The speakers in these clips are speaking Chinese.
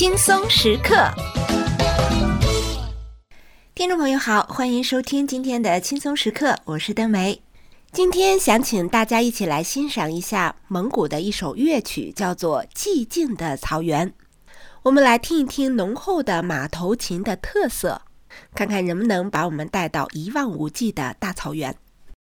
轻松时刻。听众朋友好，欢迎收听今天的轻松时刻，我是登梅。今天想请大家一起来欣赏一下蒙古的一首乐曲，叫做《寂静的草原》。我们来听一听浓厚的马头琴的特色，看看能不能把我们带到一望无际的大草原。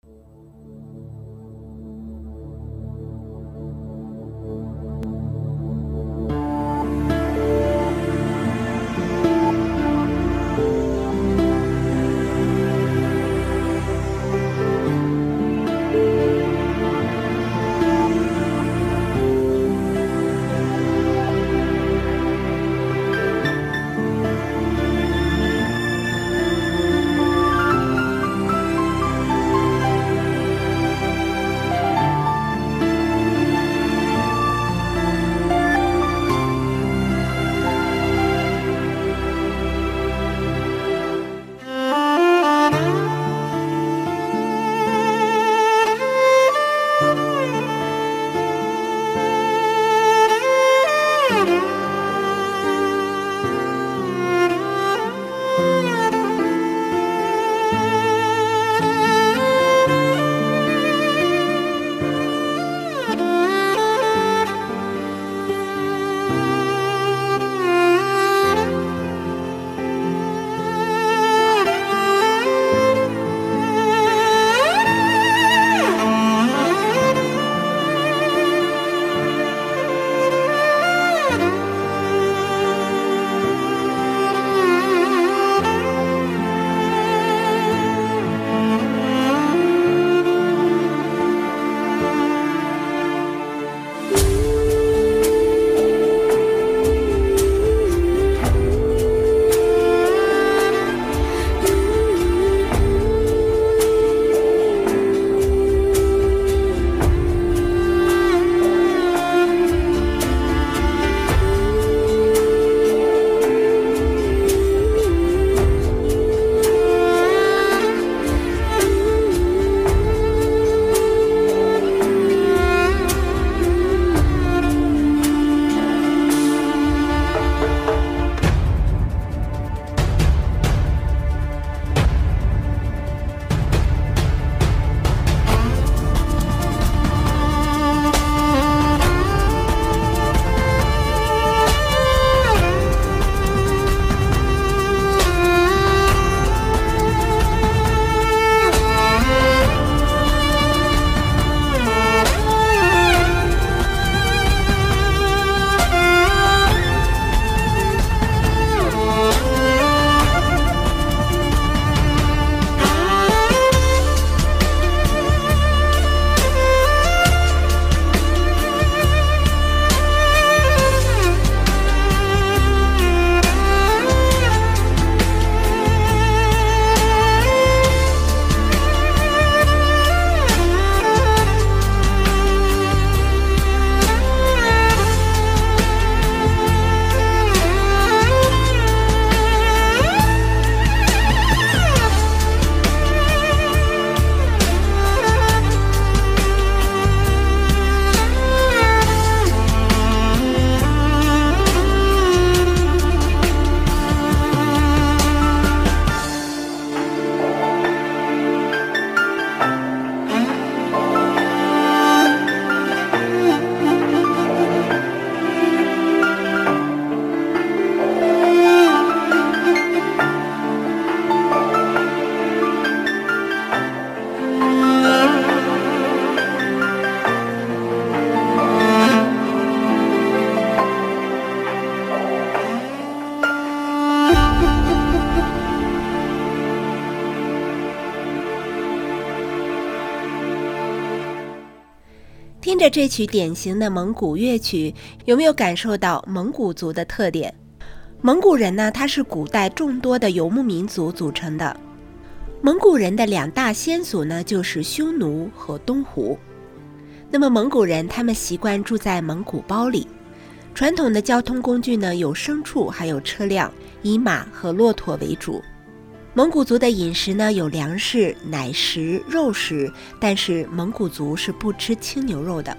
听着这曲典型的蒙古乐曲，有没有感受到蒙古族的特点？蒙古人呢，它是古代众多的游牧民族组成的。蒙古人的两大先祖呢，就是匈奴和东胡。那么蒙古人他们习惯住在蒙古包里，传统的交通工具呢有牲畜还有车辆，以马和骆驼为主。蒙古族的饮食呢有粮食、奶食、肉食，但是蒙古族是不吃青牛肉的。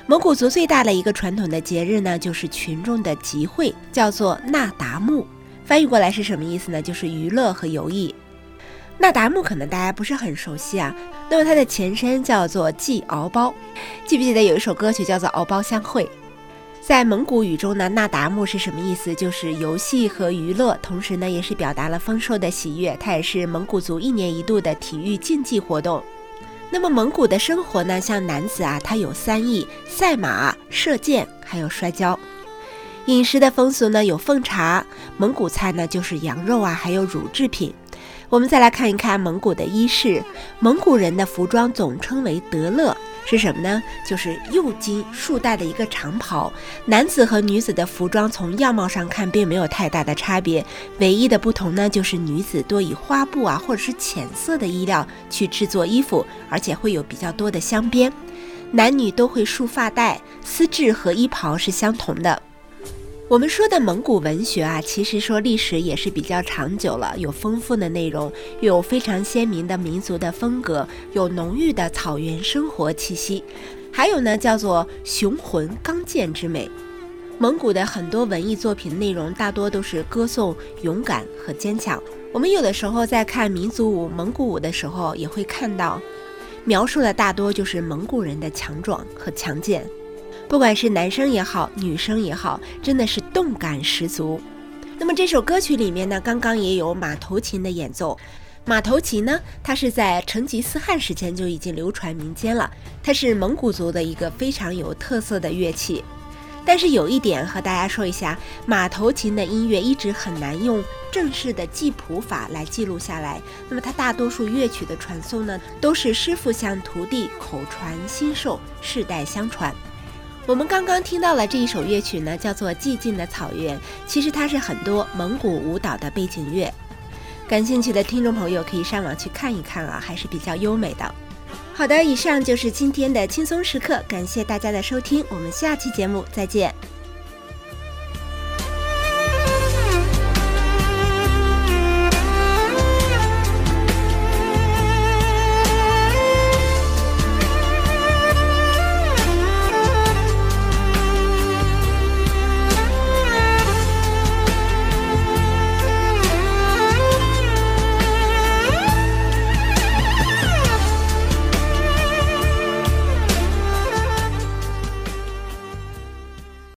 蒙古族最大的一个传统的节日呢，就是群众的集会，叫做那达慕。翻译过来是什么意思呢？就是娱乐和游艺。那达慕可能大家不是很熟悉啊，那么它的前身叫做祭敖包。记不记得有一首歌曲叫做《敖包相会》？在蒙古语中呢，那达慕是什么意思？就是游戏和娱乐，同时呢也是表达了丰收的喜悦，它也是蒙古族1年1度的体育竞技活动。那么蒙古的生活呢，像男子啊，他有3艺：赛马、射箭，还有摔跤。饮食的风俗呢，有奉茶，蒙古菜呢就是羊肉啊，还有乳制品。我们再来看一看蒙古的衣饰。蒙古人的服装总称为德勒，是什么呢？就是右襟束带的一个长袍。男子和女子的服装从样貌上看并没有太大的差别，唯一的不同呢，就是女子多以花布啊或者是浅色的衣料去制作衣服，而且会有比较多的镶边。男女都会束发带，丝质和衣袍是相同的。我们说的蒙古文学啊，其实说历史也是比较长久了，有丰富的内容，有非常鲜明的民族的风格，有浓郁的草原生活气息，还有呢叫做雄浑刚健之美。蒙古的很多文艺作品内容大多都是歌颂勇敢和坚强。我们有的时候在看民族舞、蒙古舞的时候，也会看到描述的大多就是蒙古人的强壮和强健。不管是男生也好，女生也好，真的是动感十足。那么这首歌曲里面呢，刚刚也有马头琴的演奏。马头琴呢，它是在成吉思汗时间就已经流传民间了，它是蒙古族的一个非常有特色的乐器。但是有一点和大家说一下，马头琴的音乐一直很难用正式的记谱法来记录下来，那么它大多数乐曲的传送呢，都是师傅向徒弟口传心授，世代相传。我们刚刚听到了这一首乐曲呢，叫做《寂静的草原》，其实它是很多蒙古舞蹈的背景乐。感兴趣的听众朋友可以上网去看一看啊，还是比较优美的。好的，以上就是今天的轻松时刻，感谢大家的收听，我们下期节目再见。